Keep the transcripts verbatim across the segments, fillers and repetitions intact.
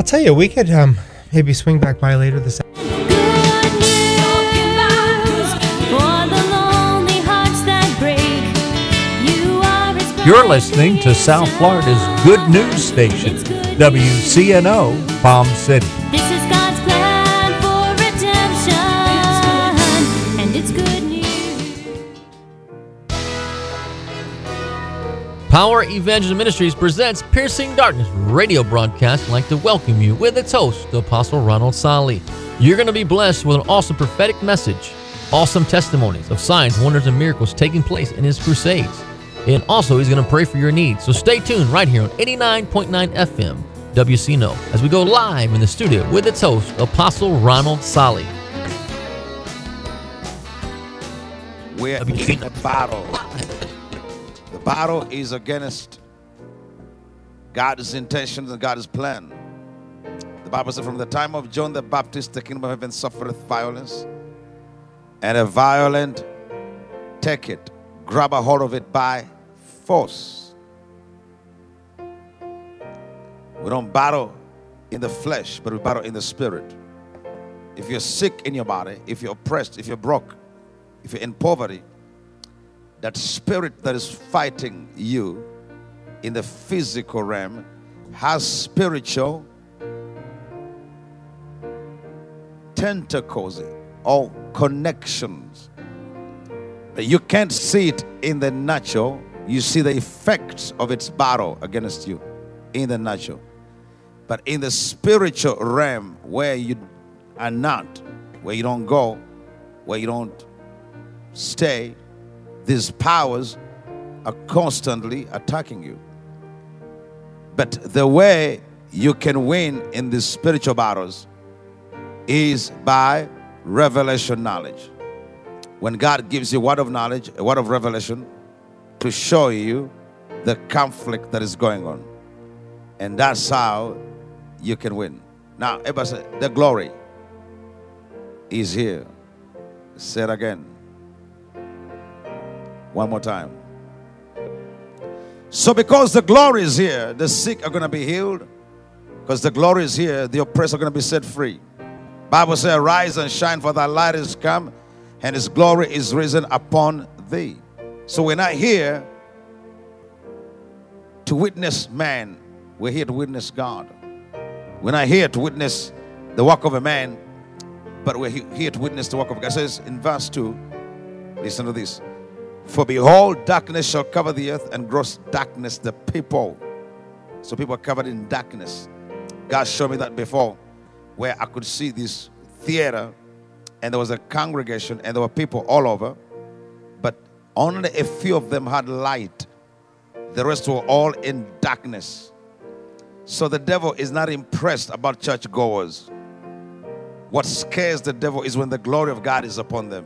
I'll tell you, we could um, maybe swing back by later this afternoon. You're listening to South Florida's Good News Station, W C N O, Palm City. This is God's plan for redemption, and it's good news. Power Evangel Ministries presents Piercing Darkness radio broadcast. I'd like to welcome you with its host, Apostle Ronald Sali. You're going to be blessed with an awesome prophetic message, awesome testimonies of signs, wonders, and miracles taking place in his crusades. And also, he's going to pray for your needs. So stay tuned right here on eighty-nine point nine F M, W C N O, as we go live in the studio with its host, Apostle Ronald Sali. We're in a battle. The battle is against God's intentions and God's plan. The Bible says, from the time of John the Baptist, the kingdom of heaven suffereth violence, and a violent take it, grab a hold of it by force. We don't battle in the flesh, but we battle in the spirit. If you're sick in your body, if you're oppressed, if you're broke, if you're in poverty, that spirit that is fighting you in the physical realm has spiritual tentacles or connections. But you can't see it in the natural. You see the effects of its battle against you in the natural. But in the spiritual realm, where you are not, where you don't go, where you don't stay, these powers are constantly attacking you. But the way you can win in these spiritual battles is by revelation knowledge. When God gives you a word of knowledge, a word of revelation, to show you the conflict that is going on. And that's how you can win. Now, everybody say, the glory is here. Say it again. One more time. So because the glory is here, the sick are going to be healed. Because the glory is here, the oppressed are going to be set free. Bible says, arise and shine, for thy light is come, and his glory is risen upon thee. So we're not here to witness man. We're here to witness God. We're not here to witness the work of a man, but we're here to witness the work of God. It says in verse two, listen to this. For behold, darkness shall cover the earth, and gross darkness the people. So people are covered in darkness. God showed me that before, where I could see this theater, and there was a congregation, and there were people all over, but only a few of them had light. The rest were all in darkness. So the devil is not impressed about churchgoers. What scares the devil is when the glory of God is upon them.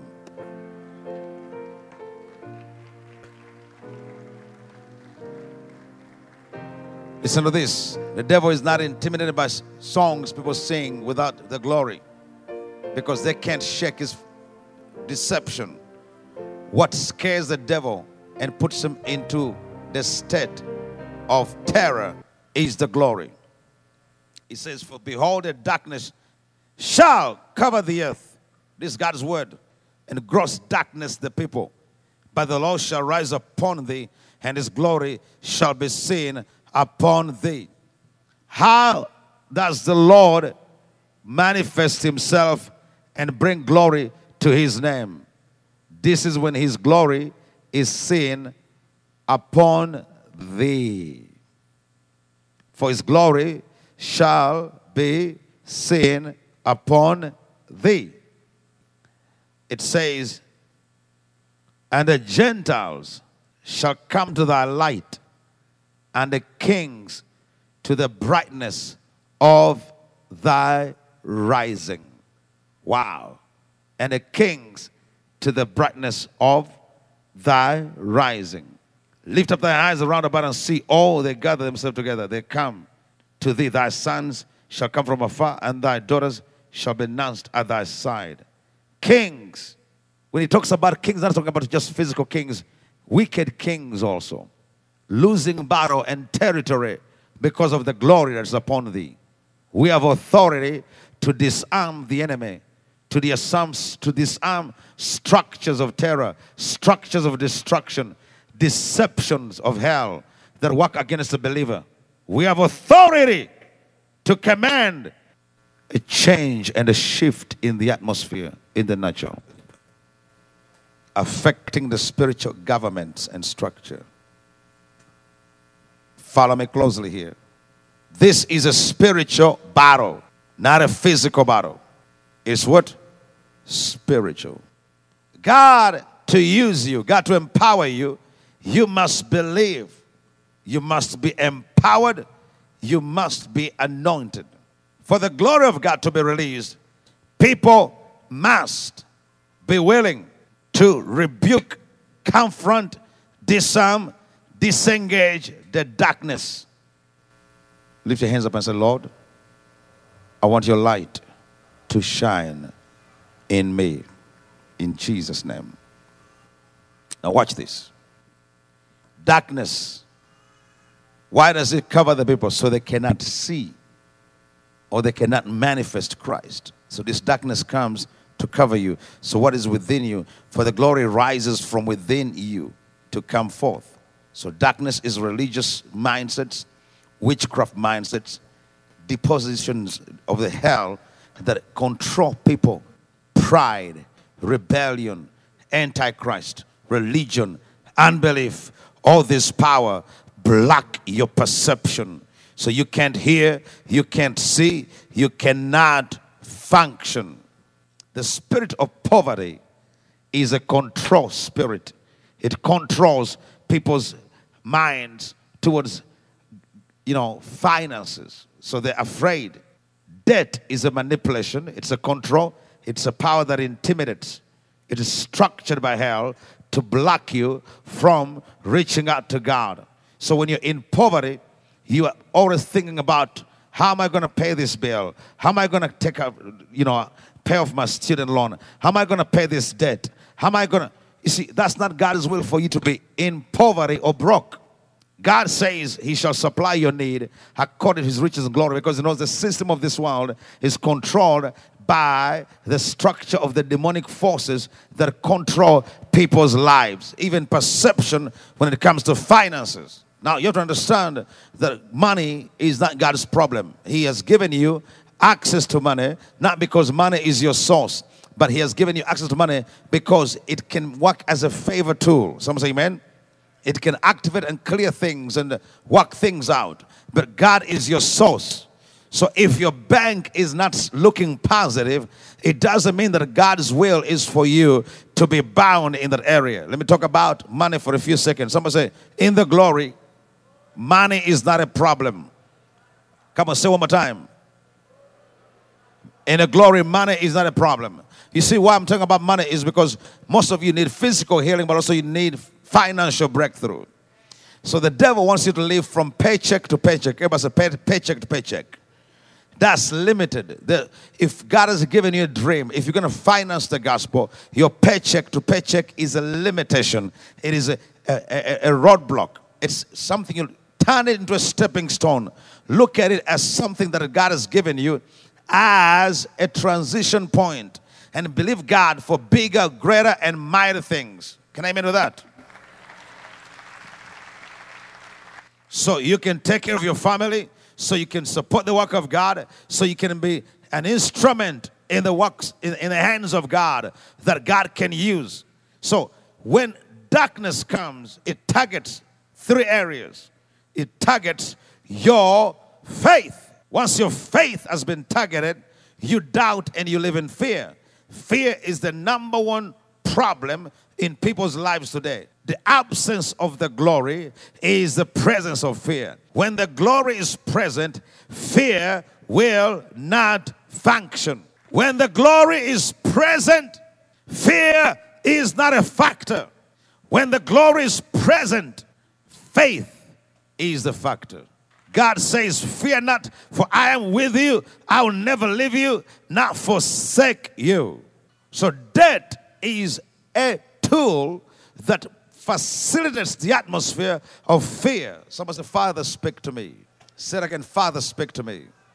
Listen to this. The devil is not intimidated by songs people sing without the glory, because they can't shake his deception. What scares the devil and puts him into the state of terror is the glory. He says, for behold, the darkness shall cover the earth. This is God's word. And gross darkness the people. But the Lord shall rise upon thee, and his glory shall be seen upon thee. How does the Lord manifest himself and bring glory to his name? This is when his glory is seen upon thee. For his glory shall be seen upon thee. It says, and the Gentiles shall come to thy light, and the kings to the brightness of thy rising. Wow. And the kings to the brightness of thy rising. Lift up thy eyes around about and see all they gather themselves together. They come to thee. Thy sons shall come from afar, and thy daughters shall be nursed at thy side. Kings. When he talks about kings, not talking about just physical kings, wicked kings also. Losing battle and territory because of the glory that is upon thee. We have authority to disarm the enemy, to disarm, to disarm structures of terror, structures of destruction, deceptions of hell that work against the believer. We have authority to command a change and a shift in the atmosphere, in the natural, affecting the spiritual governments and structure. Follow me closely here. This is a spiritual battle, not a physical battle. It's what? Spiritual. God to use you, God to empower you, you must believe. You must be empowered. You must be anointed. For the glory of God to be released, people must be willing to rebuke, confront, disarm, disengage the darkness. Lift your hands up and say, Lord, I want your light to shine in me. In Jesus' name. Now watch this. Darkness. Why does it cover the people? So they cannot see or they cannot manifest Christ. So this darkness comes to cover you. So what is within you? For the glory rises from within you to come forth. So darkness is religious mindsets, witchcraft mindsets, depositions of the hell that control people. Pride, rebellion, antichrist, religion, unbelief, all this power block your perception. So you can't hear, you can't see, you cannot function. The spirit of poverty is a control spirit. It controls people's minds towards, you know, finances. So they're afraid. Debt is a manipulation. It's a control. It's a power that intimidates. It is structured by hell to block you from reaching out to God. So when you're in poverty, you are always thinking about, how am I going to pay this bill? How am I going to take a, you know, pay off my student loan? How am I going to pay this debt? How am I going to, you see, that's not God's will for you to be in poverty or broke. God says he shall supply your need according to his riches and glory, because he knows the system of this world is controlled by the structure of the demonic forces that control people's lives, even perception when it comes to finances. Now, you have to understand that money is not God's problem. He has given you access to money, not because money is your source, but he has given you access to money because it can work as a favor tool. Someone say amen? It can activate and clear things and work things out. But God is your source. So if your bank is not looking positive, it doesn't mean that God's will is for you to be bound in that area. Let me talk about money for a few seconds. Somebody say, in the glory, money is not a problem. Come on, say one more time. In the glory, money is not a problem. You see why I'm talking about money is because most of you need physical healing, but also you need financial breakthrough. So the devil wants you to live from paycheck to paycheck. Everybody say pay, paycheck to paycheck. That's limited. The, if God has given you a dream, if you're going to finance the gospel, your paycheck to paycheck is a limitation. It is a, a, a, a roadblock. It's something you turn it into a stepping stone. Look at it as something that God has given you as a transition point, and believe God for bigger, greater, and mighty things. Can I amen to that? So you can take care of your family, so you can support the work of God, so you can be an instrument in the works, in, in the hands of God that God can use. So when darkness comes, it targets three areas. It targets your faith. Once your faith has been targeted, you doubt and you live in fear. Fear is the number one problem in people's lives today. The absence of the glory is the presence of fear. When the glory is present, fear will not function. When the glory is present, fear is not a factor. When the glory is present, faith is the factor. God says, fear not, for I am with you. I will never leave you, not forsake you. So debt is a tool that facilitates the atmosphere of fear. Somebody say, Father, speak to me. Say it again, Father, speak to me.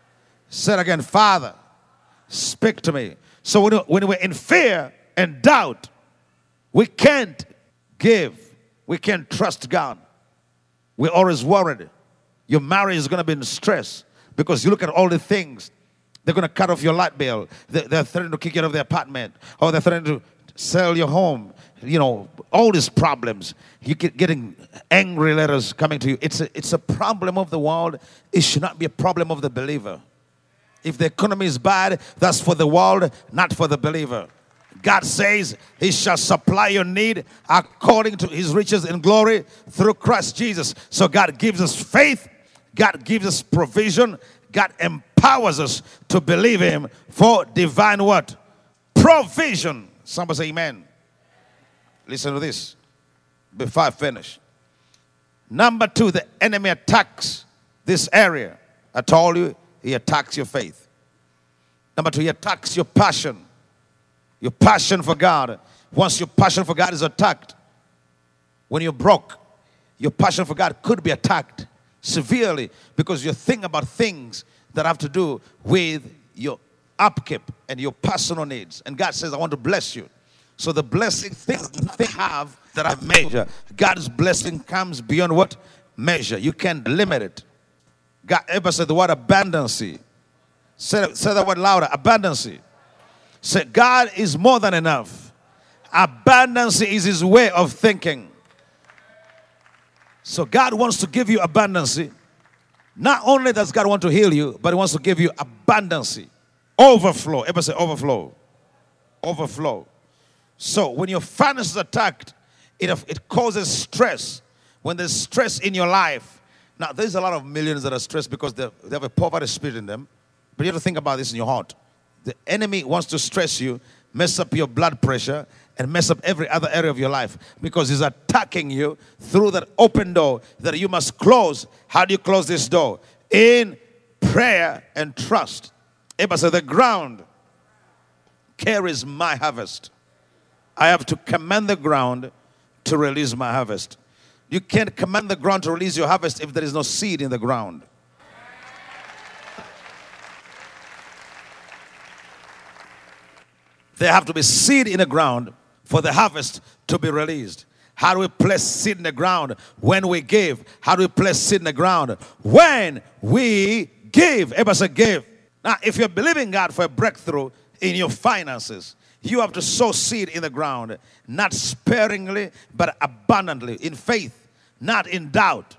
Say it again, Father, speak to me. So when, when we're in fear and doubt, we can't give. We can't trust God. We're always worried. Your marriage is going to be in stress because you look at all the things. They're going to cut off your light bill. They're, they're threatening to kick you out of the apartment. Or they're threatening to sell your home. You know, all these problems. You get getting angry letters coming to you. It's a, it's a problem of the world. It should not be a problem of the believer. If the economy is bad, that's for the world, not for the believer. God says he shall supply your need according to his riches in glory through Christ Jesus. So God gives us faith. God gives us provision. God empowers us to believe him for divine what? Provision. Somebody say amen. Listen to this before I finish. Number two, the enemy attacks this area. I told you, he attacks your faith. Number two, he attacks your passion. Your passion for God. Once your passion for God is attacked, when you're broke, your passion for God could be attacked severely because you're thinking about things that have to do with your upkeep and your personal needs. And God says, I want to bless you. So the blessing things they have that are measure. God's blessing comes beyond what? Measure. You can't limit it. God ever said the word abundancy. Say, say that word louder. Abundancy. Say, God is more than enough. Abundance is his way of thinking. So God wants to give you abundance. Not only does God want to heal you, but he wants to give you abundance. Overflow. Everybody say overflow. Overflow. So when your finances are attacked, it, it causes stress. When there's stress in your life. Now, there's a lot of millions that are stressed because they have a poverty spirit in them. But you have to think about this in your heart. The enemy wants to stress you, mess up your blood pressure, and mess up every other area of your life because he's attacking you through that open door that you must close. How do you close this door? In prayer and trust. Everybody say, the ground carries my harvest. I have to command the ground to release my harvest. You can't command the ground to release your harvest if there is no seed in the ground. There have to be seed in the ground for the harvest to be released. How do we place seed in the ground? When we give. How do we place seed in the ground? When we give. Everybody say give. Now, if you're believing God for a breakthrough in your finances, you have to sow seed in the ground. Not sparingly, but abundantly. In faith, not in doubt.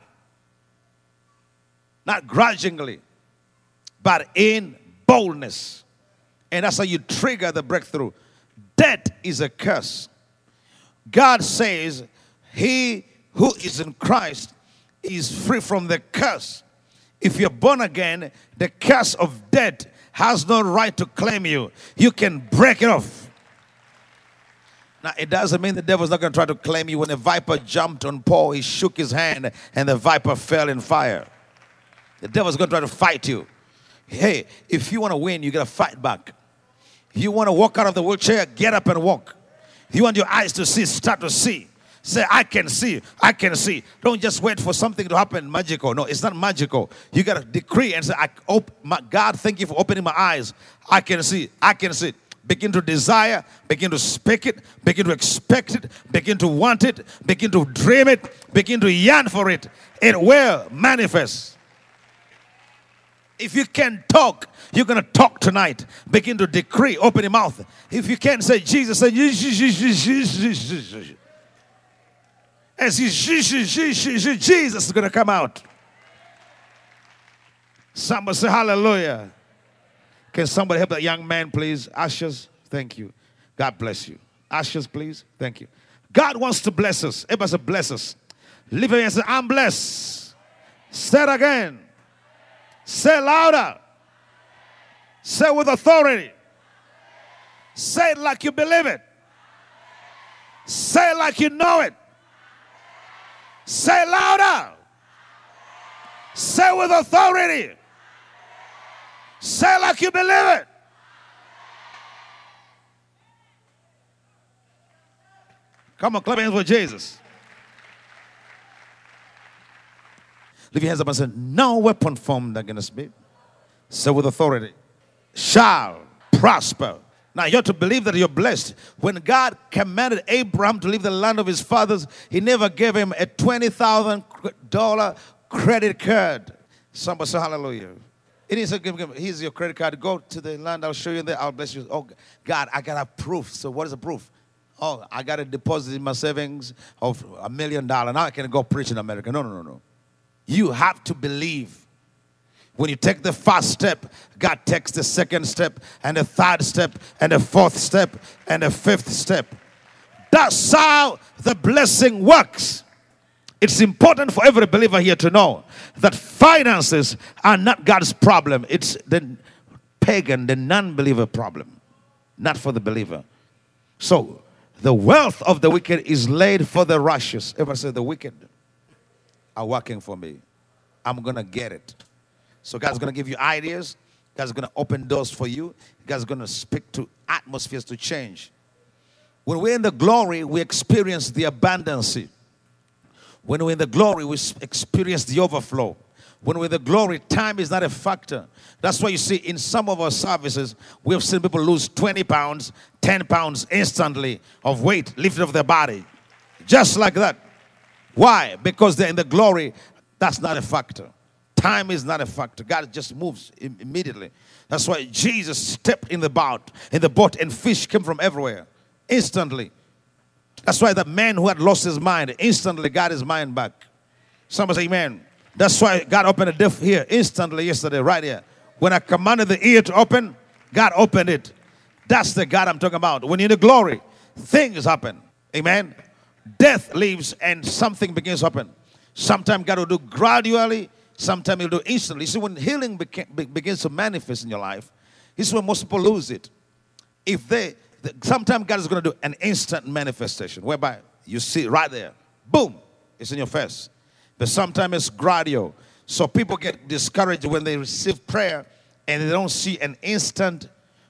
Not grudgingly, but in boldness. And that's how you trigger the breakthrough. Debt is a curse. God says, he who is in Christ is free from the curse. If you're born again, the curse of debt has no right to claim you. You can break it off. Now, it doesn't mean the devil's not going to try to claim you. When the viper jumped on Paul, he shook his hand and the viper fell in fire. The devil's going to try to fight you. Hey, if you want to win, you got to fight back. You want to walk out of the wheelchair, get up and walk. You want your eyes to see, start to see. Say, I can see, I can see. Don't just wait for something to happen magical. No, it's not magical. You got to decree and say, I, op- my, God, thank you for opening my eyes. I can see, I can see. Begin to desire, begin to speak it, begin to expect it, begin to want it, begin to dream it, begin to yearn for it. It will manifest. If you can talk, you're going to talk tonight. Begin to decree. Open your mouth. If you can't say Jesus, say as Jesus is going to come out. Somebody say hallelujah. Can somebody help that young man, please? Ushers, thank you. God bless you. Ushers, please. Thank you. God wants to bless us. Everybody say bless us. Lift your hands and say, I'm blessed. Say it again. Say louder. Say with authority. Say it like you believe it. Say it like you know it. Say louder. Say with authority. Say it like you believe it. Come on, clap your hands for Jesus. Lift your hands up and say, no weapon formed against me Say with authority, shall prosper. Now you have to believe that you're blessed. When God commanded Abraham to leave the land of his fathers, he never gave him a twenty thousand dollars credit card. Somebody say hallelujah. He didn't say, give, give, here's your credit card. Go to the land. I'll show you there. I'll bless you. Oh, God, I got to have proof. So what is the proof? Oh, I got a deposit in my savings of a million dollars. Now I can go preach in America. No, no, no, no. You have to believe. When you take the first step, God takes the second step, and the third step, and the fourth step, and the fifth step. That's how the blessing works. It's important for every believer here to know that finances are not God's problem. It's the pagan, the non-believer problem, not for the believer. So, the wealth of the wicked is laid for the righteous. Everybody say, the wicked are working for me. I'm going to get it. So God's going to give you ideas. God's going to open doors for you. God's going to speak to atmospheres to change. When we're in the glory, we experience the abundance. When we're in the glory, we experience the overflow. When we're in the glory, time is not a factor. That's why you see in some of our services, we've seen people lose twenty pounds, ten pounds instantly of weight lifted off their body. Just like that. Why? Because they're in the glory. That's not a factor. Time is not a factor. God just moves immediately. That's why Jesus stepped in the boat, in the boat, and fish came from everywhere. Instantly. That's why the man who had lost his mind instantly got his mind back. Somebody say amen. That's why God opened a deaf ear instantly yesterday, right here. When I commanded the ear to open, God opened it. That's the God I'm talking about. When you're in the glory, things happen. Amen. Death leaves and something begins to happen. Sometimes God will do gradually. Sometimes He'll do instantly. See, when healing beca- be- begins to manifest in your life, this is when most people lose it. If they, the, sometimes God is going to do an instant manifestation, whereby you see it right there. Boom, it's in your face. But sometimes it's gradual. So people get discouraged when they receive prayer and they don't see an instant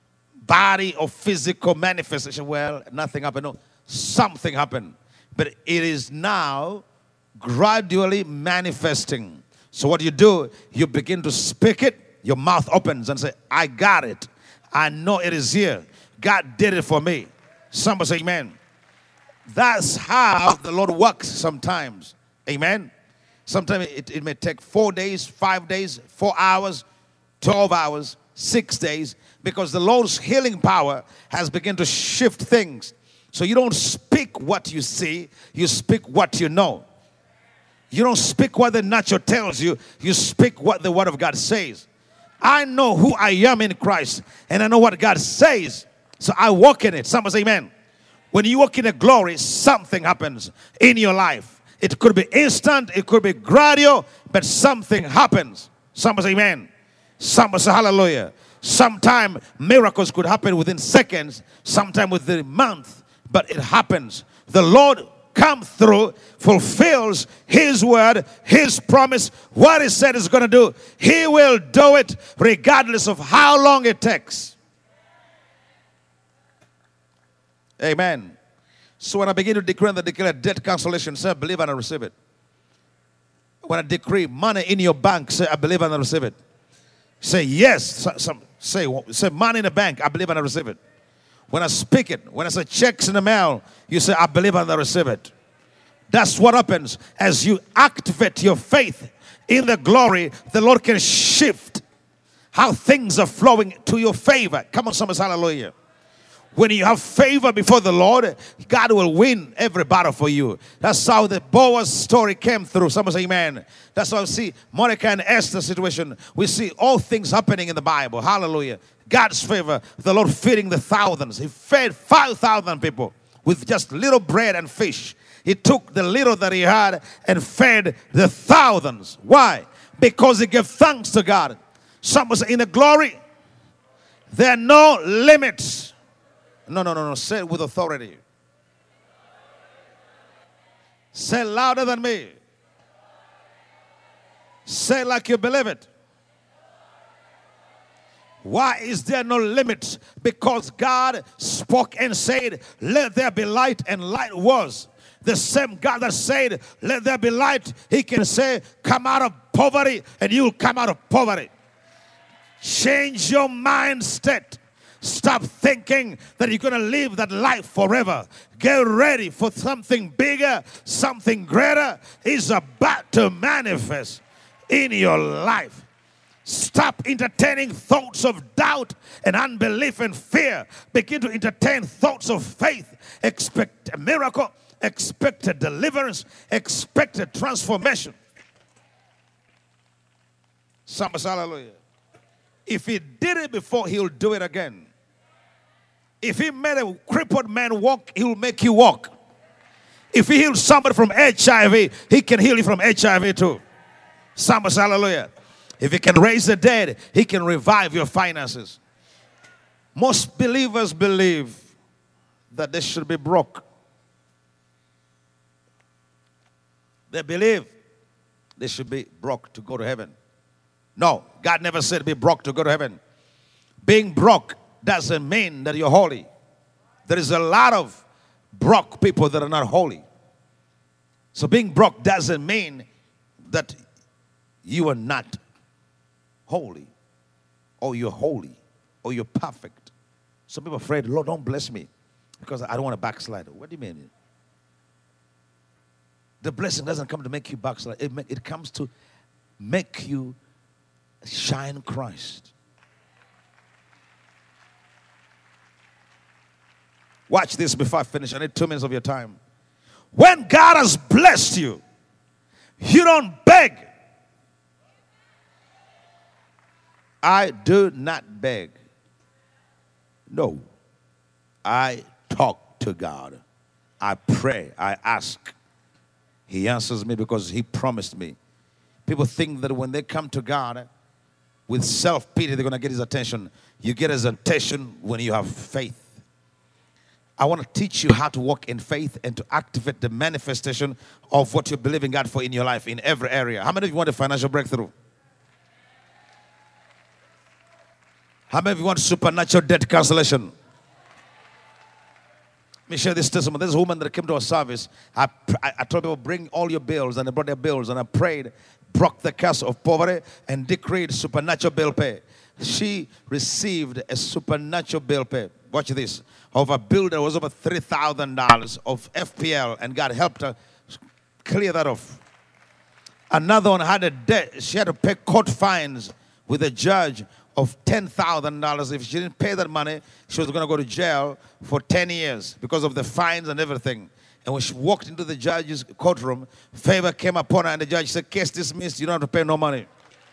body or physical manifestation. Well, nothing happened. No, something happened. But it is now gradually manifesting. So what you do, you begin to speak it, your mouth opens and say, I got it. I know it is here. God did it for me. Somebody say amen. That's how the Lord works sometimes. Amen. Sometimes it, it may take four days, five days, four hours, twelve hours, six days, because the Lord's healing power has begun to shift things. So you don't speak what you see, you speak what you know. You don't speak what the natural tells you, you speak what the Word of God says. I know who I am in Christ, and I know what God says, so I walk in it. Somebody say amen. When you walk in a glory, something happens in your life. It could be instant, it could be gradual, but something happens. Somebody say amen. Somebody say hallelujah. Sometimes miracles could happen within seconds, sometimes within a month, but it happens. The Lord comes through, fulfills His word, His promise, what He said He's going to do. He will do it regardless of how long it takes. Amen. So when I begin to decree and declare debt cancellation, say, I believe and I receive it. When I decree money in your bank, say, I believe and I receive it. Say, yes. So, some, say, say, money in the bank, I believe and I receive it. When I speak it, when I say checks in the mail, you say, I believe and I receive it. That's what happens as you activate your faith in the glory. The Lord can shift how things are flowing to your favor. Come on, somebody, hallelujah. When you have favor before the Lord, God will win every battle for you. That's how the Boaz story came through. Someone say amen. That's how we see Mordecai and Esther situation. We see all things happening in the Bible. Hallelujah. God's favor, the Lord feeding the thousands. He fed five thousand people with just little bread and fish. He took the little that he had and fed the thousands. Why? Because he gave thanks to God. Someone say, in the glory, there are no limits. No, no, no, no. Say it with authority. Say it louder than me. Say it like you believe it. Why is there no limit? Because God spoke and said, let there be light, and light was. The same God that said, let there be light, He can say, come out of poverty, and you'll come out of poverty. Change your mindset. Stop thinking that you're going to live that life forever. Get ready for something bigger, something greater is about to manifest in your life. Stop entertaining thoughts of doubt and unbelief and fear. Begin to entertain thoughts of faith. Expect a miracle, expect a deliverance, expect a transformation. Somebody say hallelujah. If he did it before, he'll do it again. If he made a crippled man walk, he'll make you walk. If he healed somebody from H I V, he can heal you from H I V too. Somebody say hallelujah. If he can raise the dead, he can revive your finances. Most believers believe that they should be broke. They believe they should be broke to go to heaven. No, God never said be broke to go to heaven. Being broke doesn't mean that you're holy. There is a lot of broke people that are not holy. So being broke doesn't mean that you are not holy, or you're holy, or you're perfect. Some people are afraid, Lord, don't bless me because I don't want to backslide. What do you mean? The blessing doesn't come to make you backslide. It, it comes to make you shine Christ. Watch this before I finish. I need two minutes of your time. When God has blessed you, you don't beg. I do not beg. No. I talk to God. I pray. I ask. He answers me because he promised me. People think that when they come to God with self-pity, they're going to get his attention. You get his attention when you have faith. I want to teach you how to walk in faith and to activate the manifestation of what you believe in God for in your life, in every area. How many of you want a financial breakthrough? How many of you want supernatural debt cancellation? Let me share this testimony. There's a woman that came to our service. I, I, I told people, bring all your bills, and they brought their bills, and I prayed, broke the curse of poverty, and decreed supernatural bill pay. She received a supernatural bill pay. Watch this. Of a bill that was over three thousand dollars of F P L, and God helped her clear that off. Another one had a debt. She had to pay court fines with a judge of ten thousand dollars. If she didn't pay that money, she was going to go to jail for ten years because of the fines and everything. And when she walked into the judge's courtroom, favor came upon her, and the judge said, case dismissed, you don't have to pay no money.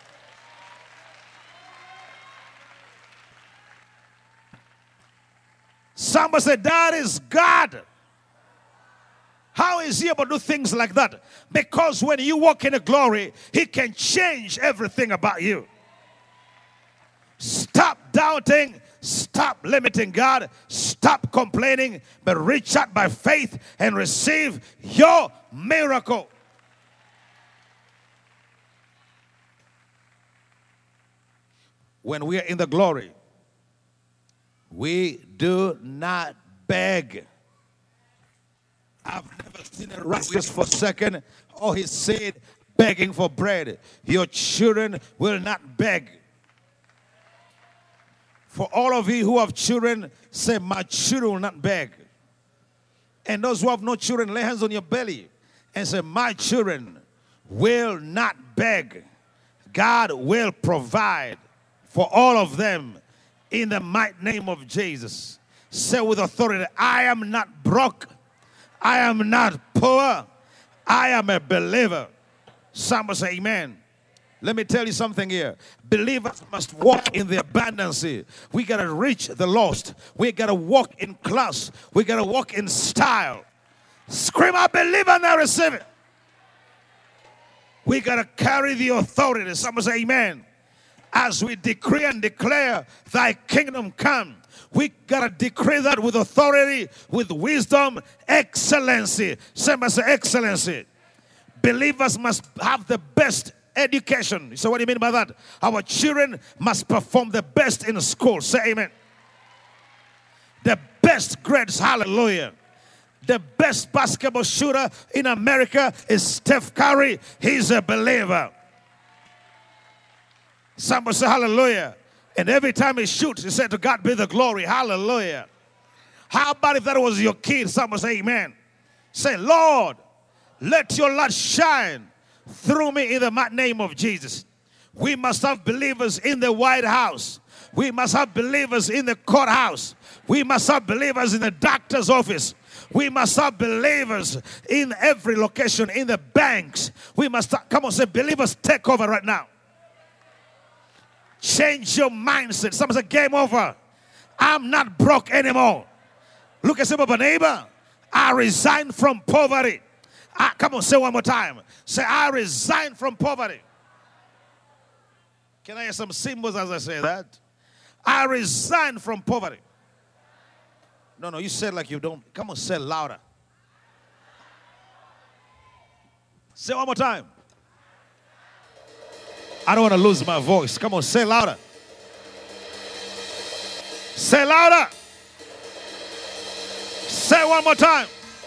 Somebody said, that is God. How is he able to do things like that? Because when you walk in the glory, he can change everything about you. Stop doubting. Stop limiting God. Stop complaining. But reach out by faith and receive your miracle. When we are in the glory, we do not beg. I've never seen a righteous forsaken or his seed begging for bread. Your children will not beg. For all of you who have children, say, my children will not beg. And those who have no children, lay hands on your belly and say, my children will not beg. God will provide for all of them in the mighty name of Jesus. Say with authority, I am not broke. I am not poor. I am a believer. Somebody say amen. Let me tell you something here. Believers must walk in the abundance. We got to reach the lost. We got to walk in class. We got to walk in style. Scream, I believe and I receive it. We got to carry the authority. Somebody say amen. As we decree and declare, thy kingdom come. We got to decree that with authority, with wisdom, excellency. Somebody say excellency. Believers must have the best education. So what do you mean by that? Our children must perform the best in school. Say amen. The best grades. Hallelujah. The best basketball shooter in America is Steph Curry. He's a believer. Somebody say hallelujah. And every time he shoots, he said, to God be the glory. Hallelujah. How about if that was your kid? Someone say amen. Say, Lord, let your light shine through me in the mighty name of Jesus. We must have believers in the White House. We must have believers in the courthouse. We must have believers in the doctor's office. We must have believers in every location, in the banks. We must, have, come on, say, believers take over right now. Change your mindset. Someone say, game over. I'm not broke anymore. Look at some of a neighbor. I resign from poverty. I, come on, say one more time. Say, I resign from poverty. Can I hear some symbols as I say that? I resign from poverty. No, no, you said like you don't. Come on, say louder. Say one more time. I don't want to lose my voice. Come on, say louder. Say louder. Say one more time.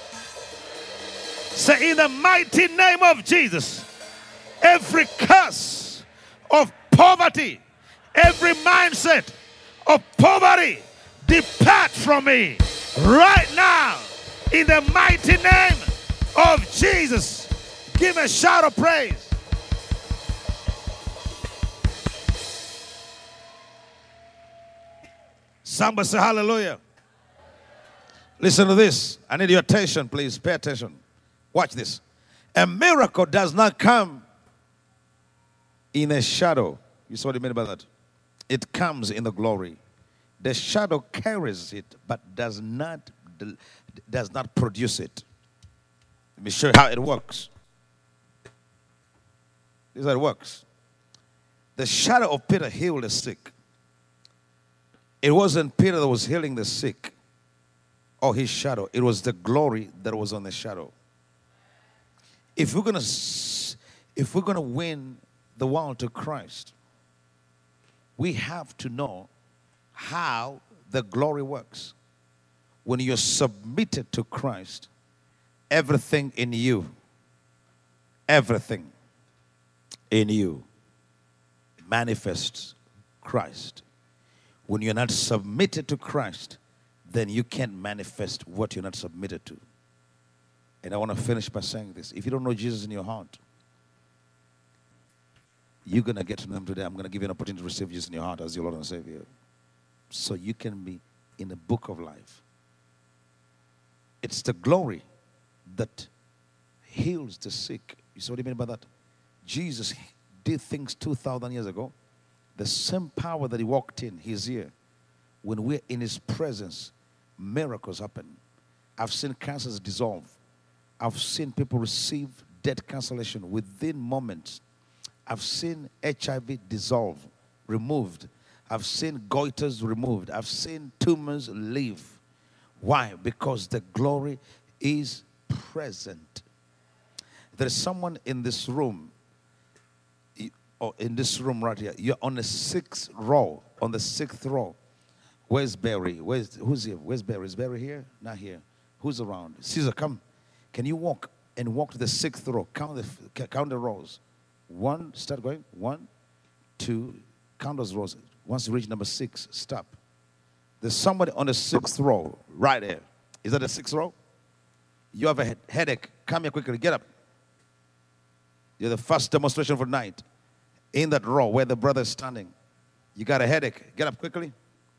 Say, in the mighty name of Jesus, every curse of poverty, every mindset of poverty, depart from me right now in the mighty name of Jesus. Give a shout of praise. Somebody say hallelujah. Listen to this. I need your attention, please. Pay attention. Watch this. A miracle does not come in a shadow. You saw what I mean by that? It comes in the glory. The shadow carries it, but does not, does not produce it. Let me show you how it works. This is how it works. The shadow of Peter healed the sick. It wasn't Peter that was healing the sick or his shadow. It was the glory that was on the shadow. If we're gonna, if we're gonna win the world to Christ, we have to know how the glory works. When you're submitted to Christ, everything in you, everything in you manifests Christ. When you're not submitted to Christ, then you can't manifest what you're not submitted to. And I want to finish by saying this. If you don't know Jesus in your heart, you're going to get to know him today. I'm going to give you an opportunity to receive Jesus in your heart as your Lord and Savior. So you can be in the book of life. It's the glory that heals the sick. You see what I mean by that? Jesus did things two thousand years ago. The same power that he walked in, he's here. When we're in his presence, miracles happen. I've seen cancers dissolve. I've seen people receive death cancellation within moments. I've seen H I V dissolve, removed. I've seen goiters removed. I've seen tumors leave. Why? Because the glory is present. There is someone in this room, or in this room right here. You're on the sixth row, on the sixth row. Where's Barry? Where's, who's here? Where's Barry? Is Barry here? Not here. Who's around? Caesar, come. Can you walk and walk to the sixth row? Count the, count the rows. One, start going. One, two, count those rows. Once you reach number six, stop. There's somebody on the sixth row right there. Is that the sixth row? You have a he- headache. Come here quickly. Get up. You're the first demonstration for tonight. In that row where the brother is standing. You got a headache. Get up quickly.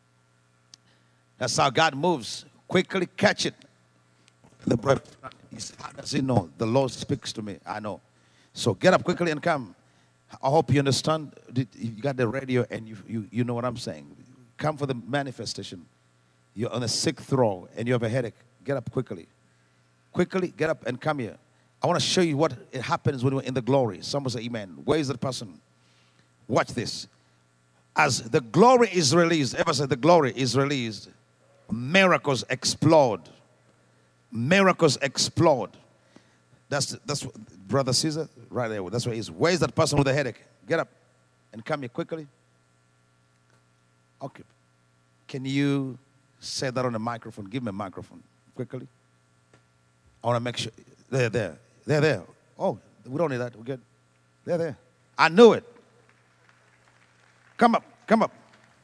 That's how God moves. Quickly catch it. The brother, how does he know? The Lord speaks to me. I know. So get up quickly and come. I hope you understand. You got the radio and you, you, you know what I'm saying. Come for the manifestation. You're on the sixth row and you have a headache. Get up quickly. Quickly, get up and come here. I want to show you what it happens when we're in the glory. Someone say amen. Where is that person? Watch this. As the glory is released, ever said the glory is released, miracles explode. Miracles explode. That's, that's what, Brother Caesar, right there. That's where he is. Where is that person with the headache? Get up and come here quickly. Okay. Can you say that on the microphone? Give me a microphone quickly. I want to make sure. There, there. There, there. Oh, we don't need that. We're good. There, there. I knew it. Come up. Come up.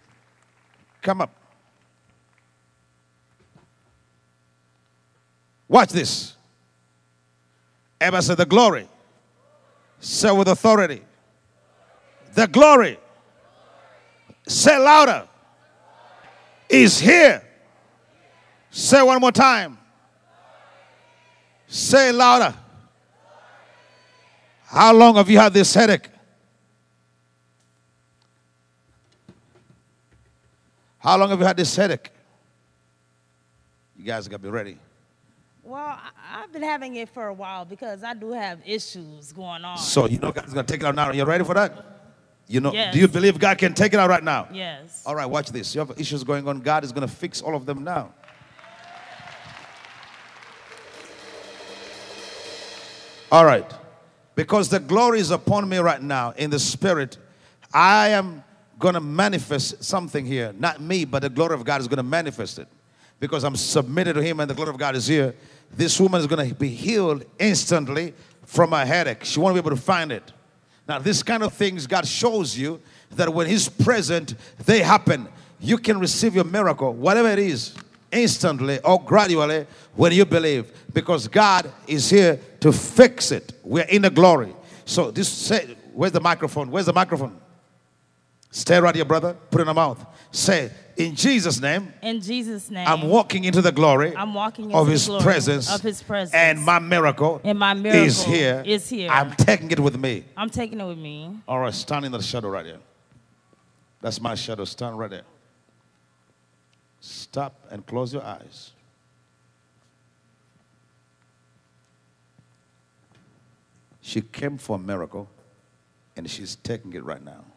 Come up. Watch this. Everybody say the glory. Say with authority. The glory. Say louder. Is here. Say one more time. Say louder. How long have you had this headache? How long have you had this headache? You guys got to be ready. Well, I- I've been having it for a while because I do have issues going on. So you know God's going to take it out now. You ready for that? You know, Yes. do you believe God can take it out right now? Yes. All right, watch this. You have issues going on. God is going to fix all of them now. All right. Because the glory is upon me right now in the spirit, I am going to manifest something here. Not me, but the glory of God is going to manifest it. Because I'm submitted to Him and the glory of God is here. This woman is going to be healed instantly from a headache. She won't be able to find it. Now, this kind of things God shows you that when He's present, they happen. You can receive your miracle, whatever it is, instantly or gradually when you believe. Because God is here to fix it. We're in the glory. So this say, where's the microphone? Where's the microphone? Stay right here, brother. Put it in the mouth. Say, in Jesus' name, In Jesus' name. I'm walking into the glory I'm walking into of the His glory presence. of His presence. And my miracle, And my miracle is here. is here. I'm taking it with me. I'm taking it with me. All right, stand in the shadow right here. That's my shadow. Stand right there. Stop and close your eyes. She came for a miracle, and she's taking it right now.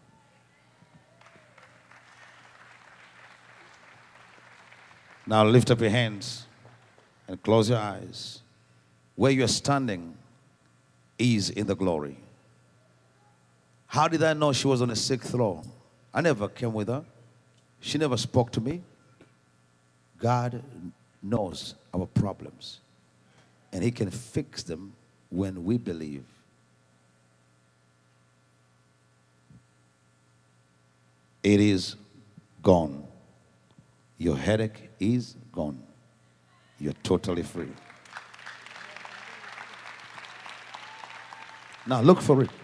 Now lift up your hands and close your eyes. Where you're standing is in the glory. How did I know she was on the sixth floor? I never came with her. She never spoke to me. God knows our problems, and He can fix them when we believe. It is gone. Your headache is gone. You're totally free. Now look for it.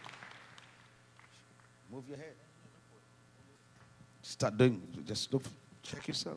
Move your head. Start doing, just look, check yourself.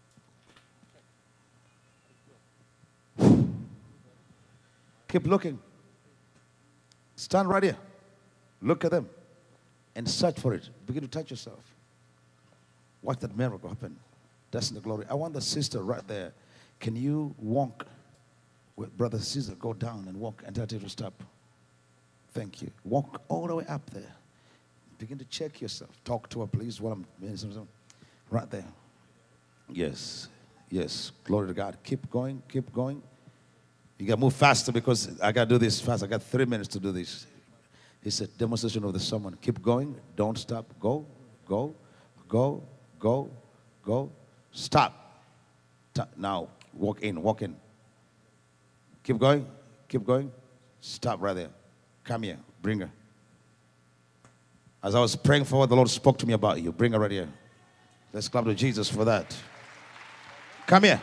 Keep looking. Stand right here. Look at them and search for it. Begin to touch yourself. Watch that miracle happen. That's in the glory. I want the sister right there. Can you walk with brother Caesar? Go down and walk and tell her to stop. Thank you. Walk all the way up there. Begin to check yourself. Talk to her, please, while I'm right there. Yes. Yes. Glory to God. Keep going. Keep going. You got to move faster because I got to do this fast. I got three minutes to do this. It's a demonstration of the someone. Keep going. Don't stop. Go. Go. Go. Go. Go. Stop. Ta- Now, walk in. Walk in. Keep going. Keep going. Stop right there. Come here. Bring her. As I was praying for her, the Lord spoke to me about you. Bring her right here. Let's clap to Jesus for that. Come here.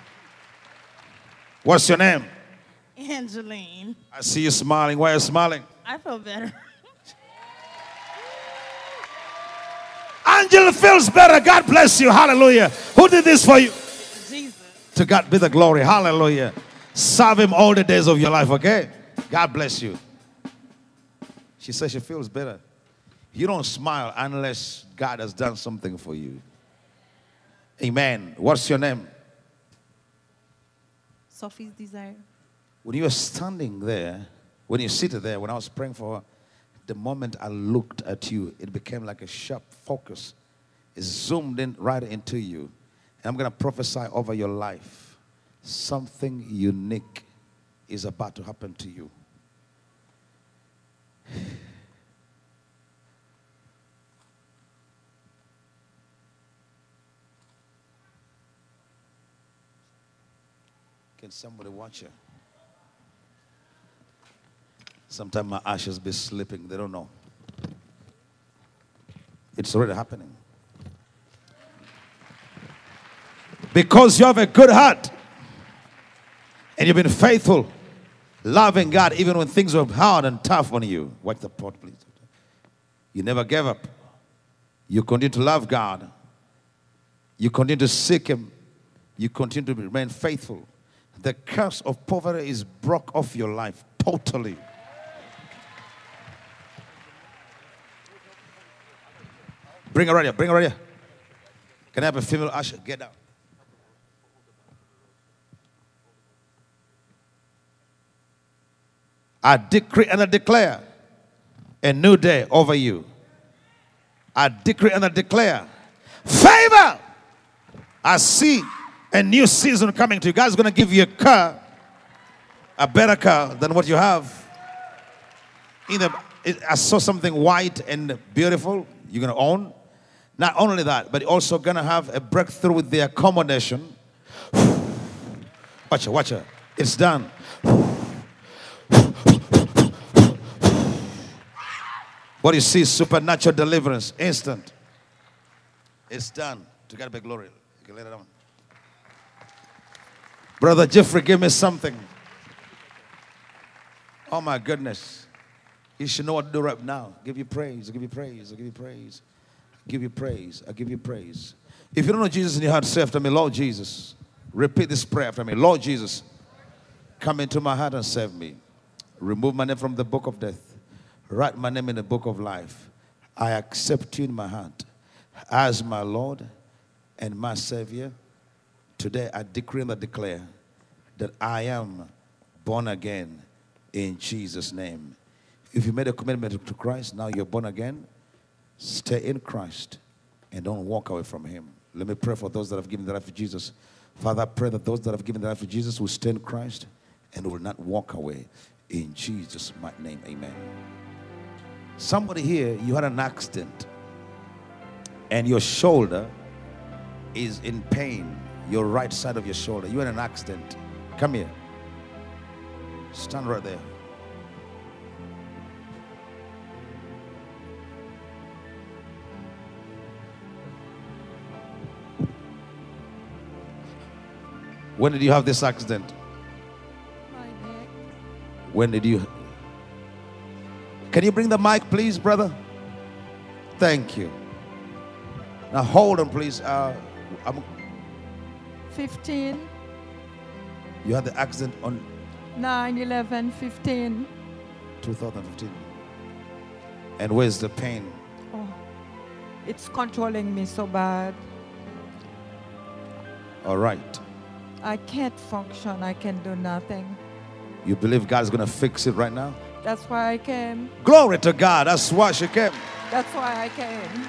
What's your name? Angeline. I see you smiling. Why are you smiling? I feel better. Angela feels better. God bless you. Hallelujah. Who did this for you? Jesus. To God be the glory. Hallelujah. Serve Him all the days of your life, okay? God bless you. She says she feels better. You don't smile unless God has done something for you. Amen. What's your name? Sophie's desire. When you were standing there, when you seated there, when I was praying for her, the moment I looked at you, it became like a sharp focus. It zoomed in right into you. And I'm going to prophesy over your life. Something unique is about to happen to you. Can somebody watch her? Sometimes my ashes be slipping. They don't know. It's already happening. Because you have a good heart and you've been faithful, loving God even when things were hard and tough on you. Watch the pot, please. You never gave up. You continue to love God. You continue to seek Him. You continue to remain faithful. The curse of poverty is broke off your life totally. Bring her right here. Bring her right here. Can I have a female usher? Get down. I decree and I declare a new day over you. I decree and I declare favor. I see a new season coming to you. God's going to give you a car, a better car than what you have. In the, I saw something white and beautiful you're going to own. Not only that, but you're also going to have a breakthrough with the accommodation. Watch it, watch it. It's done. What you see is supernatural deliverance, instant. It's done. To God be glory. You can lay it down. Brother Jeffrey, give me something. Oh my goodness. You should know what to do right now. Give you praise. I give you praise. I give you praise. I give you praise. I give you praise. If you don't know Jesus in your heart, say after me, Lord Jesus. Repeat this prayer after me. Lord Jesus, come into my heart and save me. Remove my name from the book of death. Write my name in the book of life. I accept you in my heart as my Lord and my Savior. Today I decree and I declare that I am born again in Jesus' name. If you made a commitment to Christ, now you're born again, stay in Christ and don't walk away from Him. Let me pray for those that have given their life to Jesus. Father, I pray that those that have given their life to Jesus will stay in Christ and will not walk away. In Jesus' mighty name, amen. Somebody here, you had an accident and your shoulder is in pain. Your right side of your shoulder. You had an accident. Come here. Stand right there. When did you have this accident? My neck. When did you? Can you bring the mic, please, brother? Thank you. Now hold on, please. Uh, I'm, fifteen. you had the accident on nine eleven fifteen. two thousand fifteen. And where's the pain? Oh, it's controlling me so bad. All right. I can't function. I can do nothing. You believe God's going to fix it right now? That's why I came. Glory to God. That's why she came. That's why I came.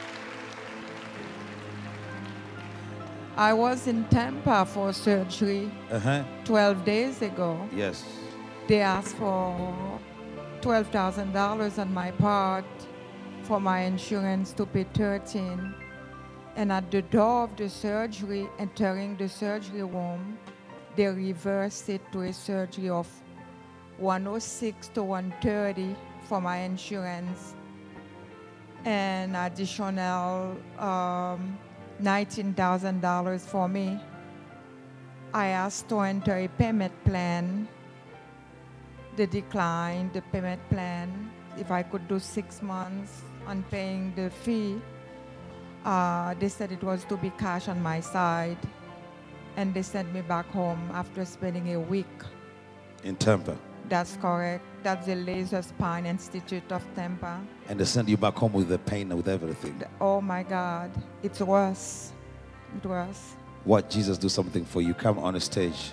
I was in Tampa for surgery Uh-huh. twelve days ago. Yes. They asked for twelve thousand dollars on my part for my insurance to pay thirteen. And at the door of the surgery, entering the surgery room, they reversed it to a surgery of one oh six to one thirty for my insurance, and additional um, nineteen thousand dollars for me. I asked to enter a payment plan. They declined the payment plan. If I could do six months on paying the fee, uh, they said it was to be cash on my side, and they sent me back home after spending a week. In Tampa. That's correct. That's the Laser Spine Institute of Tampa. And they send you back home with the pain and with everything. Oh my God, it's worse. It was. What? Jesus do something for you. Come on the stage.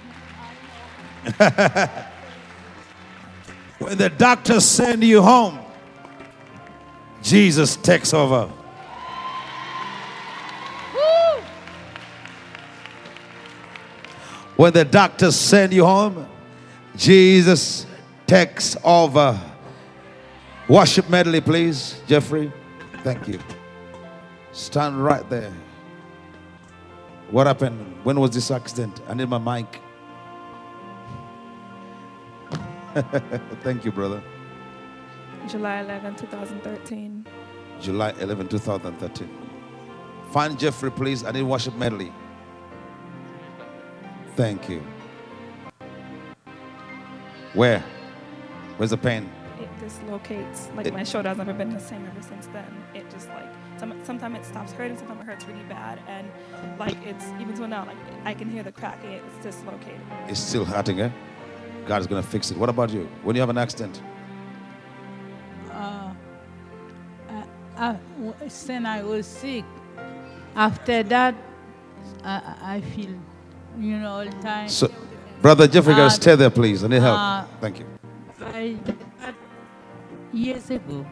When the doctors send you home, Jesus takes over. Woo! When the doctors send you home, Jesus takes over. Worship medley, please, Jeffrey. Thank you. Stand right there. What happened? When was this accident? I need my mic. Thank you, brother. July eleventh, twenty thirteen. July eleventh, twenty thirteen. Find Jeffrey, please. I need worship medley. Thank you. Where? Where's the pain? It dislocates. Like It- my shoulder has never been the same ever since then. It just like some, sometimes it stops hurting, sometimes it hurts really bad, and like it's even till now, like I can hear the cracking. It's dislocated. It's still hurting, eh? God is going to fix it. What about you? When you have an accident? Uh, I, I, when I was sick, after that, I, I feel, you know, all the time. So, Brother Jeffrey, Uh, guys, stay there, please. I need help. uh, Thank you. I, that years ago,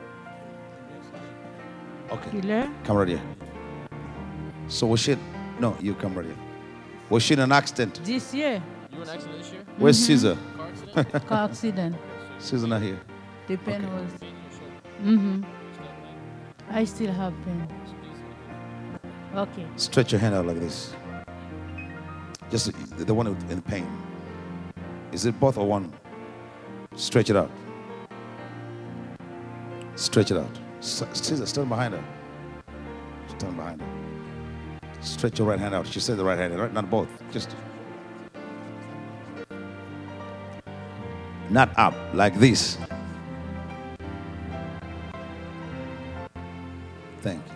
Okay. killer, Come right here. So was she? No, you come right here. Was she in an accident? this year, You were in an accident this year? Where's Caesar? Car accident? car accident, Caesar not here. the pain Okay. was, mm-hmm. I still have pain. Okay. Stretch your hand out like this. Just the, the one in pain. Is it both or one? Stretch it out. Stretch it out. S- Caesar, stand behind her. Stand behind her. Stretch your right hand out. She said the right hand, right? Not both. Just. Not up, like this. Thank you.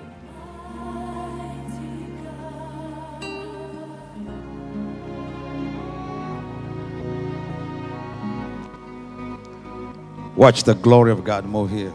Watch the glory of God move here.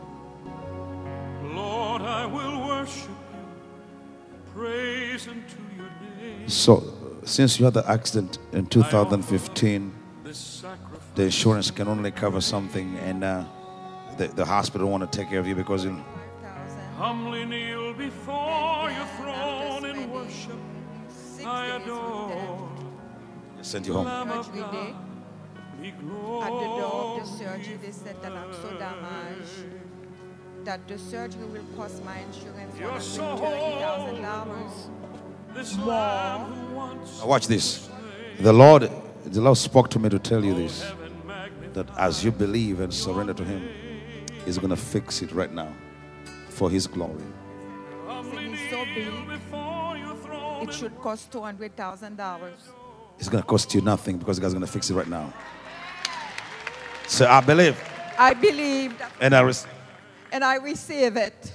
Lord, I will worship you, praise unto your name. So, since you had the accident in two thousand fifteen, This sacrifice, the insurance can only cover something, and uh, the, the hospital want to take care of you because you, humbly kneel before your throne in worship. I adore they sent you home. Lamb of Surgery God. day. Be At the door of the glorified. surgery, they said that I'm so damaged that the surgery will cost my insurance You're one so hundred thirty thousand dollars. holy. This Lamb who once Now watch this. The Lord, the Lord spoke to me to tell you this, heaven magnified. that as you believe and surrender to Him, He's going to fix it right now for His glory. Humbly It's so kneel big. before your throne It should cost two hundred thousand dollars. It's going to cost you nothing because God's going to fix it right now. So I believe I believe that, and I receive. and I receive it.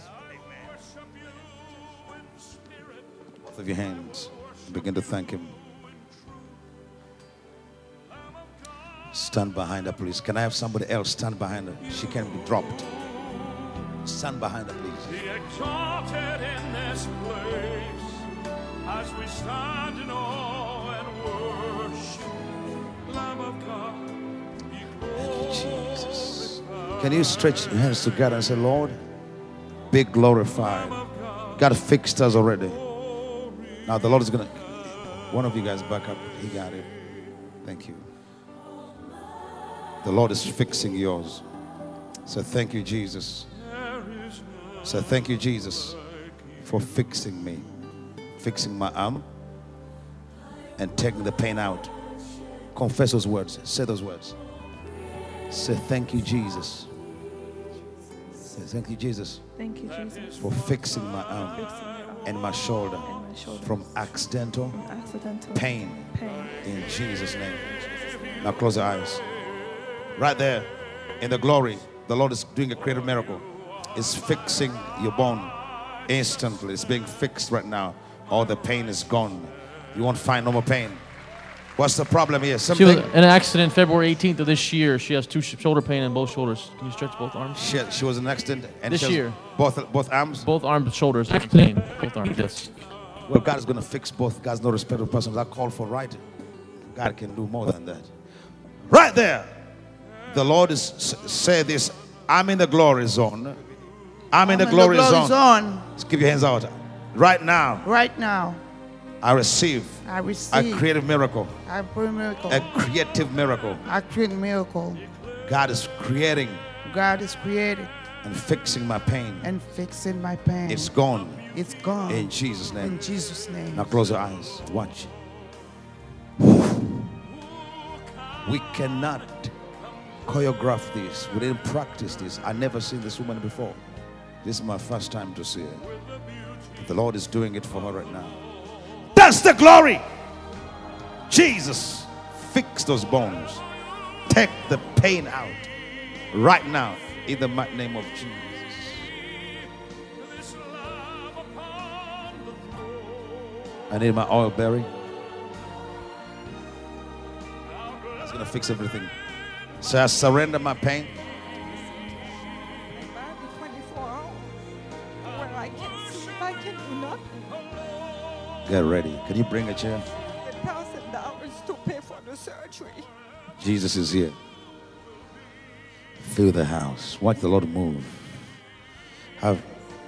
Both of your hands. Begin to thank Him. Stand behind her, please. Can I have somebody else stand behind her? She can be dropped. Stand behind her, please. Be exalted in this place as we stand in awe and worship. Lamb of God, be Jesus. glorified. Can you stretch your hands together and say, Lord, be glorified. God fixed us already. Now the Lord is going to, one of you guys back up. He got it. Thank you. The Lord is fixing yours. So thank you, Jesus. So thank you, Jesus, for fixing me, fixing my arm, and taking the pain out. Confess those words. Say those words. Say thank you, Jesus. Say thank you, Jesus, Thank you, Jesus, for fixing my arm fixing my arm and my shoulder and my shoulder from accidental from accidental pain pain. in Jesus' name. Now close your eyes. Right there in the glory, the Lord is doing a creative miracle. It's fixing your bone instantly. It's being fixed right now. All the pain is gone. You won't find no more pain. What's the problem here? She was Something. in an accident February eighteenth of this year. She has two sh- shoulder pain in both shoulders. Can you stretch both arms? She, she was in an accident and This she has year. both both arms. Both arms, shoulders, pain. Both arms, yes. Well, God is going to fix both. God's no respect of persons. I call for right. God can do more than that. Right there, the Lord is s- say this. I'm in the glory zone. I'm in the I'm glory, zone. zone. Just keep your hands out. Right now, Right now, I receive I a receive creative miracle. a miracle. A creative miracle. A creative miracle. God is creating God is created and fixing my pain. and fixing my pain. It's gone It's gone. in Jesus' name. In Jesus' name. Now close your eyes. Watch. We cannot choreograph this. We didn't practice this. I never seen this woman before. This is my first time to see her. The Lord is doing it for her right now. That's the glory. Jesus, fix those bones. Take the pain out right now in the mighty name of Jesus. I need my oil, Barry. That's going to fix everything. So I surrender my pain. twenty-four hours where I can see if I can do nothing. Get ready. Can you bring a chair? one thousand dollars to pay for the surgery. Jesus is here. Fill the house. Watch the Lord move. Have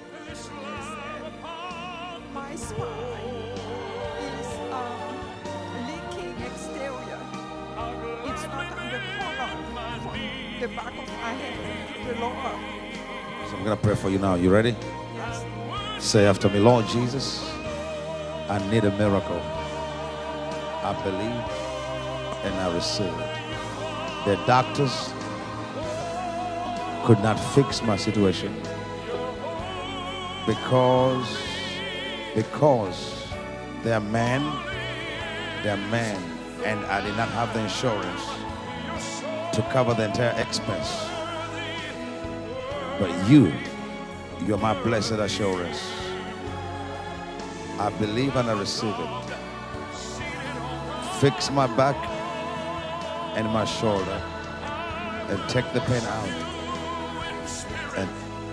My spine is um, leaking exterior. It's not on the collar from the back of my head to the lower. So I'm going to pray for you now. You ready? Yes. Say after me, Lord Jesus, I need a miracle. I believe and I receive it. The doctors could not fix my situation because because they're man, they're man, and I did not have the insurance to cover the entire expense. But you, you're my blessed assurance. I believe and I receive it. Fix my back and my shoulder and take the pain out. And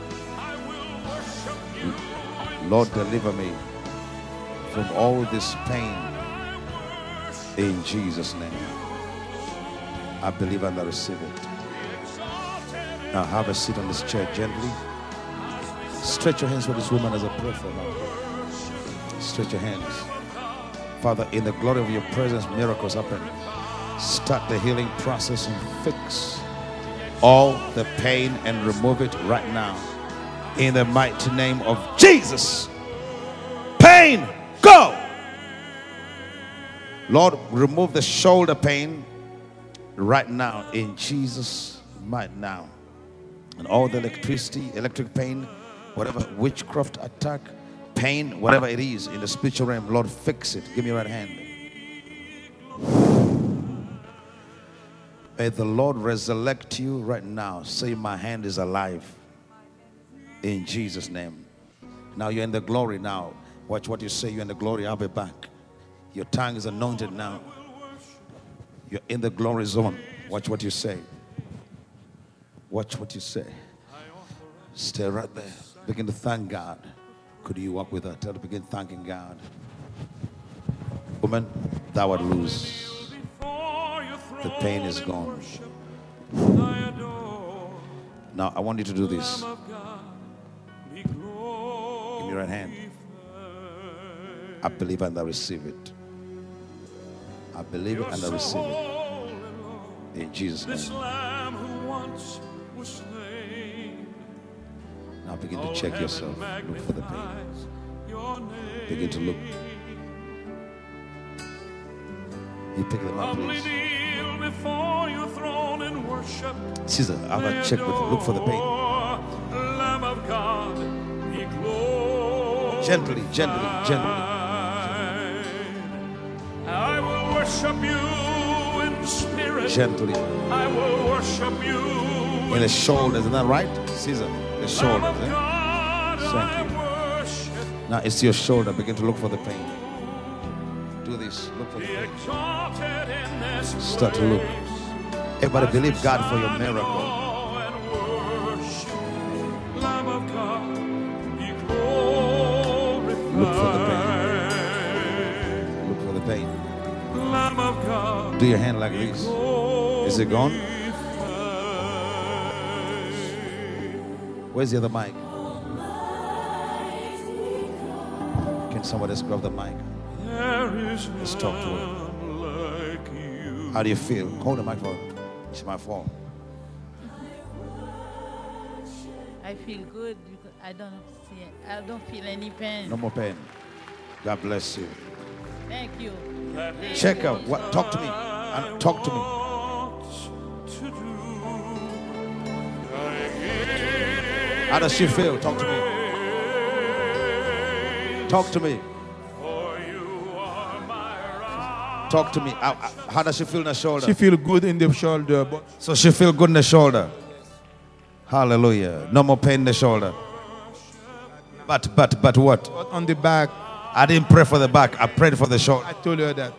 Lord, deliver me from all this pain in Jesus' name. I believe and I receive it. Now have a seat on this chair gently. Stretch your hands for this woman as I pray for her. Stretch your hands. Father, in the glory of your presence, miracles happen. Start the healing process and fix all the pain and remove it right now. In the mighty name of Jesus. Pain, go! Lord, remove the shoulder pain right now in Jesus' mighty now. And all the electricity, electric pain, whatever witchcraft attack, pain, whatever it is in the spiritual realm, Lord, fix it. Give me your right hand. May the Lord resurrect you right now. Say, my hand is alive. In Jesus' name. Now you're in the glory now. Watch what you say. You're in the glory. I'll be back. Your tongue is anointed now. You're in the glory zone. Watch what you say. Watch what you say. Stay right there. Begin to thank God. Could you walk with her? Tell her to begin thanking God. Woman, thou art loose. The pain is gone. Now I want you to do this. Give me your right hand. I believe and I receive it. I believe it and I receive it. In Jesus' name. Now begin to check yourself. Look for the pain. Begin to look. You pick them up, please. Caesar, have a check with him. Look for the pain. Gently, gently, gently. I will worship you in spirit. Gently. I will worship you in the shoulders, isn't that right? Caesar, the shoulders. Eh? Thank you. Now it's your shoulder. Begin to look for the pain. Do this. Look for the pain. Start to look. Everybody believe God for your miracle. Look for the pain. Look for the pain. Do your hand like this. Is it gone? Where's the other mic? Can somebody else grab the mic? Let's talk to her. How do you feel? Hold the microphone. It's my fault. I feel good because I don't see, I don't feel any pain. No more pain. God bless you. Thank you. Check out. What? Talk to me. Uh, talk to me. How does she feel? Talk to me. Talk to me. Talk to me. How, how does she feel in the shoulder? She feel good in the shoulder, but So she feel good in the shoulder. Hallelujah. No more pain in the shoulder. But, but, but what? but on the back, I didn't pray for the back. I prayed for the shoulder. I told her that.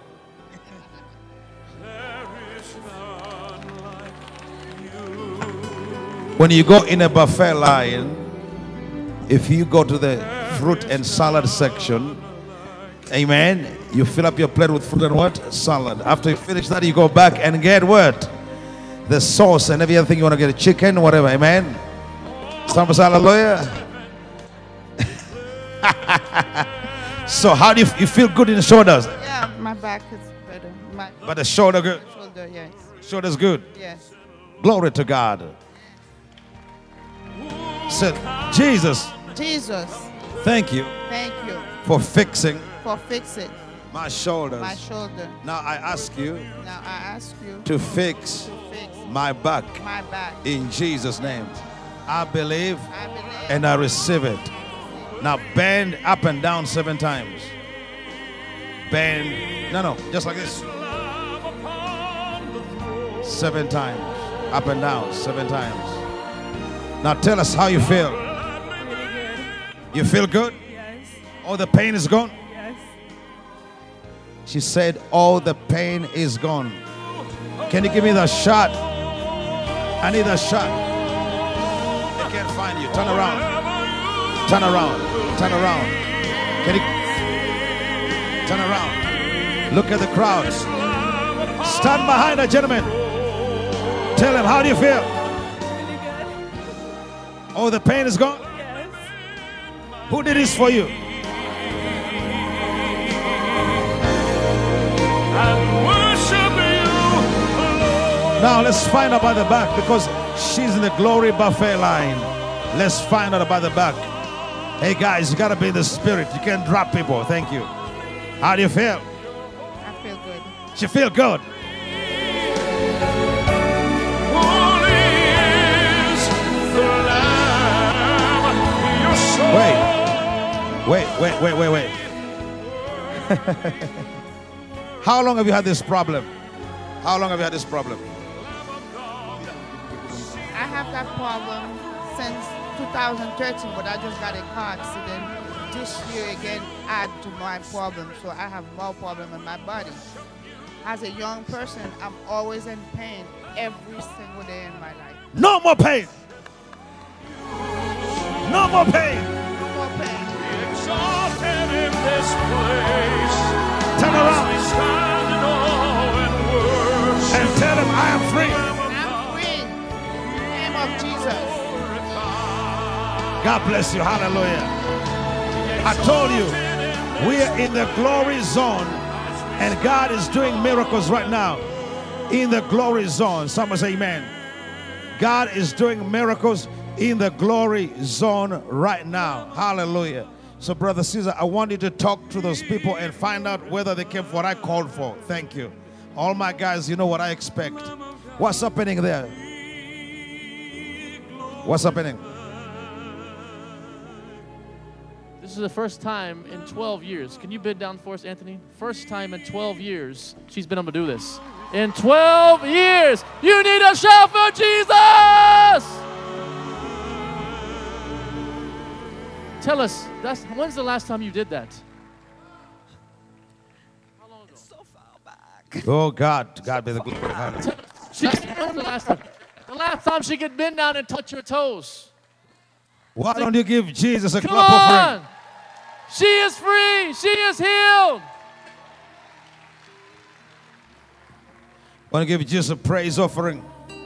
When you go in a buffet line, if you go to the fruit and salad section, amen, you fill up your plate with fruit and what? Salad. After you finish that, you go back and get what? The sauce and every other thing you want to get, chicken, whatever, amen. Somebody say hallelujah. So how do you, you feel good in the shoulders? Yeah, my back is better. My But the shoulder good? shoulder, yes. Shoulder's good? Yes. Glory to God. Said, Jesus, Jesus, thank you thank you for fixing for fixing my shoulders. my shoulder. Now I ask you Now I ask you to fix to fix my back my back. in Jesus' name. I believe I believe. and I receive it. Now bend up and down seven times. Bend. No, no, just like this. Seven times. Up and down seven times. Now tell us how you feel. You feel good? Yes. All the pain is gone? Yes. She said, all the pain is gone. Can you give me the shot? I need a shot. They can't find you. Turn around. Turn around. Turn around. Can you turn around? Look at the crowd. Stand behind the gentleman. Tell him, how do you feel? Oh, the pain is gone? Yes. Who did this for you? Now let's find out about the back, because she's in the glory buffet line. Let's find out about the back. Hey guys, you gotta be in the spirit. You can't drop people. Thank you. How do you feel? I feel good. She feel good. Wait, wait, wait, wait, wait, wait. How long have you had this problem? How long have you had this problem? I have that problem since two thousand thirteen, but I just got a car accident. This year again add to my problem, so I have more problem in my body. As a young person, I'm always in pain every single day in my life. No more pain. No more pain. No more pain. Exalted in this place. Turn around We stand in awe and worship. and tell him I am free. I'm free. In the name of Jesus. God bless you. Hallelujah. I told you, we are in the glory zone, and God is doing miracles right now in the glory zone. Someone say amen. God is doing miracles in the glory zone right now. Hallelujah. So, Brother Caesar, I want you to talk to those people and find out whether they came for what I called for. Thank you. All my guys, you know what I expect. What's happening there? What's happening? This is the first time in twelve years. Can you bid down for us, Anthony? First time in twelve years she's been able to do this. In twelve years, you need a shout for Jesus! Tell us, that's, when's the last time you did that? How long ago? So far back. Oh, God. God be the glory. She, when's the last time? The last time she could bend down and touch her toes. Why don't you give Jesus a Come clap offering? on! She is free. She is healed. Want to give Jesus a praise offering?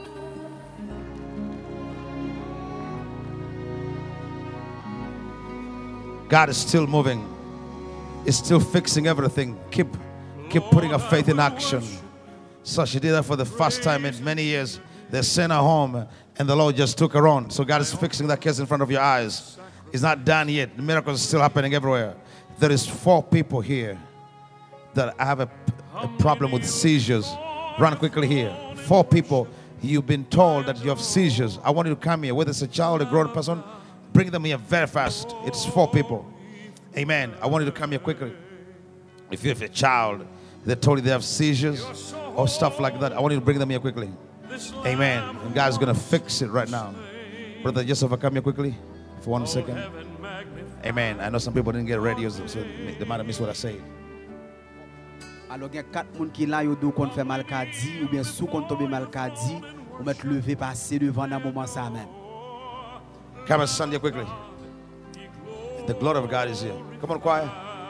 God is still moving. He's still fixing everything. Keep, keep putting her faith in action. So she did that for the first time in many years. They sent her home, and the Lord just took her on. So God is fixing that case in front of your eyes. It's not done yet. The miracles are still happening everywhere. There is four people here that have a, a problem with seizures. Run quickly here. Four people, you've been told that you have seizures. I want you to come here. Whether it's a child, a grown person, bring them here very fast. It's four people. Amen. I want you to come here quickly. If you have a child they told you they have seizures or stuff like that, I want you to bring them here quickly. Amen. And God's going to fix it right now. Brother Joseph, come here quickly for one second. Amen. I know some people didn't get radios, so they might have missed what I said. Alors, il y a quatre personnes qui là, ils doivent faire malcadi ou bien sous qu'on tombe malcadi, ou mettre lever passer devant dans moment ça même. Come and stand here quickly. The glory of God is here. Come on, choir.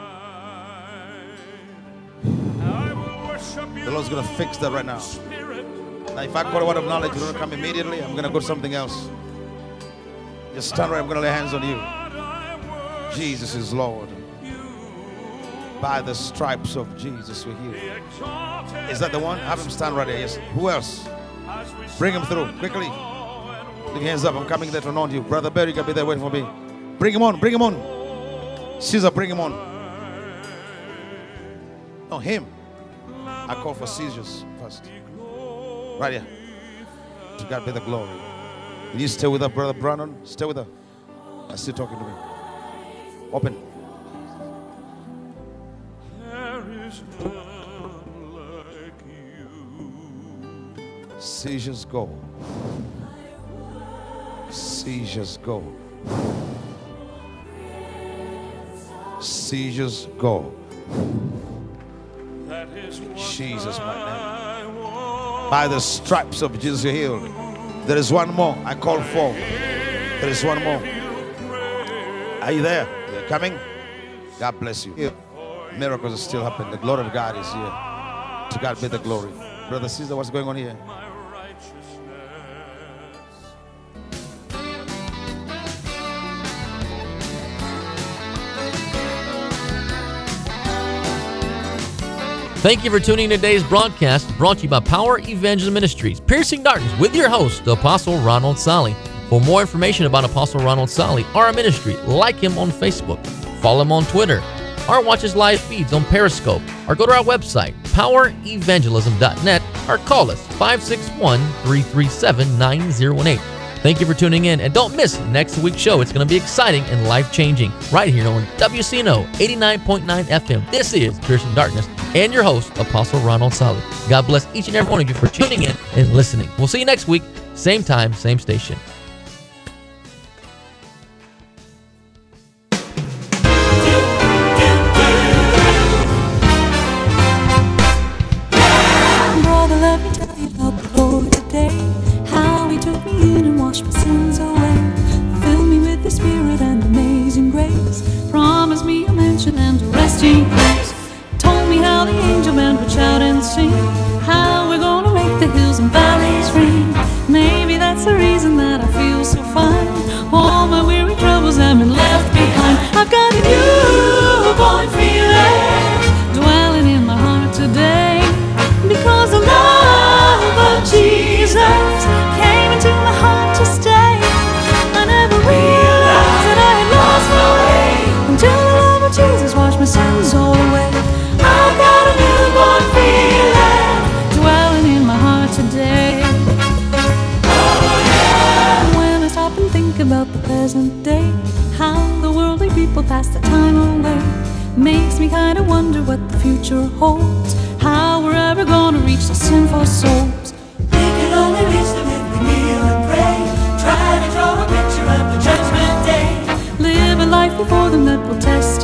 The Lord's going to fix that right now. Now, if I call a word of knowledge, you don't come immediately. I'm going to go to something else. Just stand right. I'm going to lay hands on you. Jesus is Lord. By the stripes of Jesus, we're healed. Is that the one? Have him stand right there. Yes. Who else? Bring him through quickly. Lift your hands up. I'm coming there to anoint you. Brother Barry, you can be there waiting for me. Bring him on. Bring him on. Caesar, bring him on. No, him. I call for seizures first. Right here. To God be the glory. Will you stay with her, Brother Brannon? Stay with her. I'm still talking to me. Open. Seizures go. Seizures go. Seizures go. Jesus, my name. By the stripes of Jesus, you're healed. There is one more. I call for. There is one more. Are you there? You're coming? God bless you. Miracles are still happening. The glory of God is here. To God be the glory. Brother Caesar, what's going on here? Thank you for tuning in to today's broadcast, brought to you by Power Evangelism Ministries, Piercing Darkness, with your host, Apostle Ronald Solly. For more information about Apostle Ronald Solly or our ministry, like him on Facebook, follow him on Twitter, or watch his live feeds on Periscope, or go to our website, power evangelism dot net, or call us five six one, three three seven, nine zero one eight. Thank you for tuning in, and don't miss next week's show. It's going to be exciting and life-changing right here on W C N O eighty-nine point nine F M. This is Piercing Darkness, and your host, Apostle Ronald Solly. God bless each and every one of you for tuning in and listening. We'll see you next week, same time, same station. Brother, let me tell you about the Lord today. How he took me in and washed my sins away. Filled me with the Spirit and amazing grace. Promised me a mansion and a resting place. Told me how the angel band would shout and sing. How we're gonna make the hills and valleys ring. Maybe that's the reason that I feel so fine. All my weary troubles have been left behind. I've got a newborn feeling dwelling in my heart today. Because the love of Jesus came into my heart to stay. I never realized that I had lost my way until the love of Jesus washed my sins all away. I've got a newborn feeling dwelling in my heart today. Oh yeah. When I stop and think about the present day, how the worldly people pass the time away, makes me kinda wonder what the future holds. How we're ever gonna reach the sinful souls. We can only reach them if we kneel and pray. Try to draw a picture of the judgment day. Live a life before them that will test